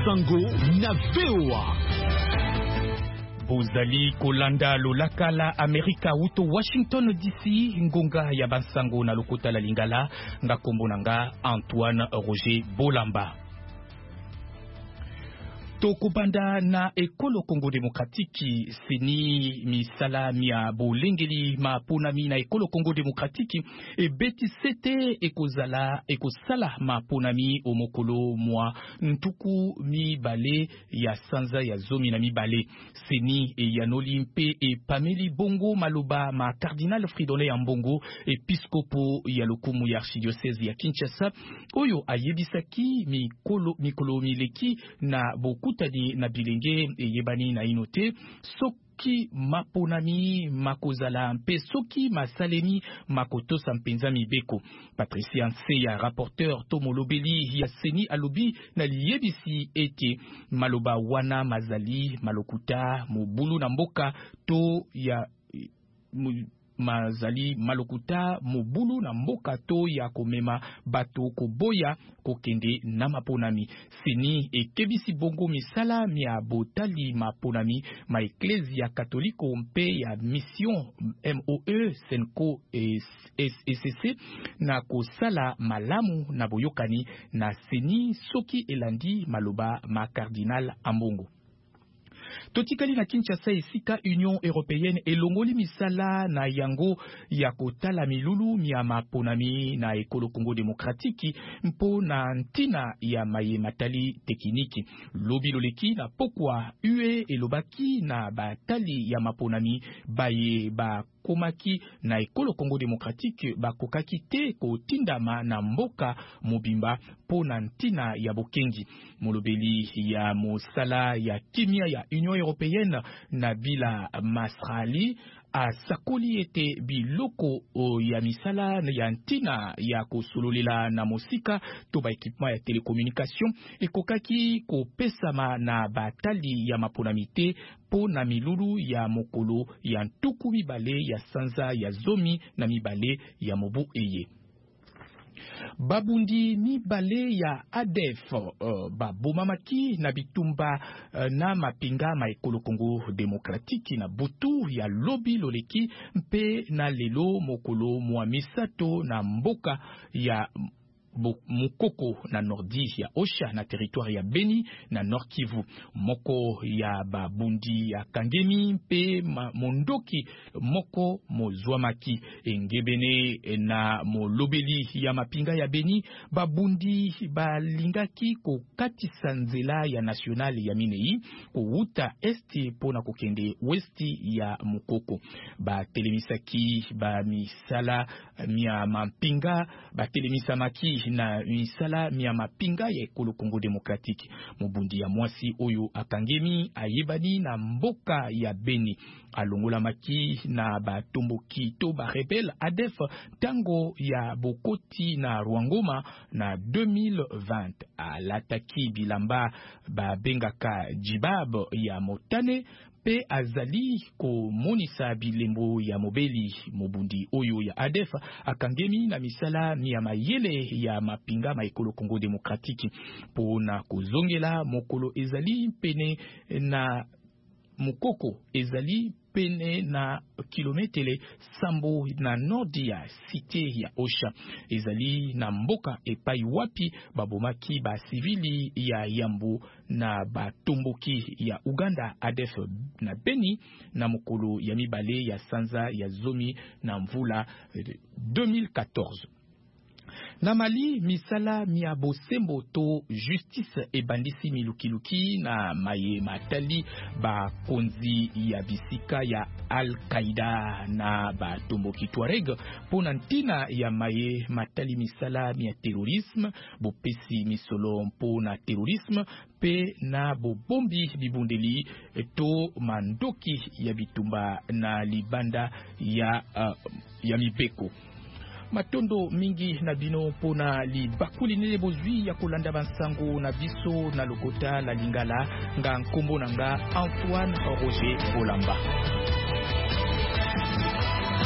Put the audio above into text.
Bansango na VOA. Bozali kolanda lolaka la Amerika uto Washington DC, ngonga ya Bansango na lokota la Lingala, nga kombo nanga Antoine Roger Bolamba. Tokubanda na ekolo Congo Demokratiki seni misala mia bolengeli maponami na ekolo Congo Demokratiki e beti sete ekosala maponami omokolo mwa ntuku mi bale ya sanza ya zomi na mi bale seni e yanoli mpe e pameli bongo maloba ma Cardinal Fridolin ya Mbongo episkopo ya lokumu ya archidiocese ya Kinshasa oyo ayebisaki mikolo mileki na boku tadi na bilenge yebani na inote soki maponami makozala mpe soki masalemi makotosa mpenza mibeko. Patricia Nseya, rapporteur tomolobeli ya seni alobi na liyebisi ete maloba wana mazali malokuta mobulu na mboka to ya mazali malokuta mobulu na mboka to ya komema bato koboya kokende na maponami. Seni ekebisi bongo misala mia botali maponami ma Eklezia Katoliko mpe ya mission MOE Senko SCC na kosala malamu na boyokani na seni soki elandi maloba ma Cardinal Ambongo. Totikali na Kinshasa esika Union Européenne elongoli misala na yango ya kotala milulu mia maponami na ekolo Congo Demokratiki mpo na ntina ya maye matali tekiniki. Lobi loleki na pokwa UE elobaki na batali ya maponami baye ba komaki na ekolo Congo Demokratike bakokaki te kotindama na mboka mobimba po na ntina ya bokengi. Molobeli ya mosala ya kimia ya Union Européenne na bila Masrali asakoli ete biloko ya misala ya ntina ya kosololela na mosika to ba ekipema ya télécommunication ekokaki kopesama na batali ya maponamite po na milulu ya mokolo ya ntuku mibale ya sanza ya zomi na mibale ya mobu eye. Babundi mibale ya ADF babomamaki na bitumba na mapinga ma ekolo Congo Demokratiki na butu ya lobi loleki mpe na lelo mokolo mwa misato na mboka ya Mukoko na nordi ya Osha na territoire ya Beni na Nord Kivu. Moko ya babundi ya Kangemi mpe mondoki moko mozwamaki engebene na molobeli ya mapinga ya Beni babundi balingaki kokatisa nzela ya nationale ya Minei kouta esti pona kokende westi ya Mukoko. Batelemisaki ba misala mia mapinga batelemisamaki na misala mia mapinga ya ekolo Congo Demokratiki. Mobundi ya mwasi oyo akangemi ayebani na mboka ya Beni alongola maki na batomboki to ba rebel ADF tango ya bokoti na Rwangoma na 2020 alataki bilamba babengaka jibab ya motane pe azali ko monisa bilembo ya mobeli. Mobundi oyo ya ADF akangemi na misala mia mayele ya mapinga ma ekolo Congo Demokratiki po na kozongela mokolo ezali pene na Mukoko ezali pene na kilometele sambo na nordi ya cité ya Osha ezali na mboka epai wapi babomaki ba civili ya Yambo na batomboki ya Uganda ADF na Beni na mokolo ya mibale ya sanza ya zomi na mvula 2014. Na Mali misala mia bosembo to justice ebandisi milukiluki na maye matali ba konzi ya bisika ya Al-Qaeda na ba tomboki Tuareg pona ntina ya maye matali misala mia terrorisme bopesi misolo pona terrorisme pe na bobombi bibundeli to mandoki ya bitumba na libanda ya mibeko. Matondo mingi na bino pona li bakuli nele bozwi ya kolanda Bansango na biso na lokota la Lingala nga nkombo nanga Antoine Roger Bolamba.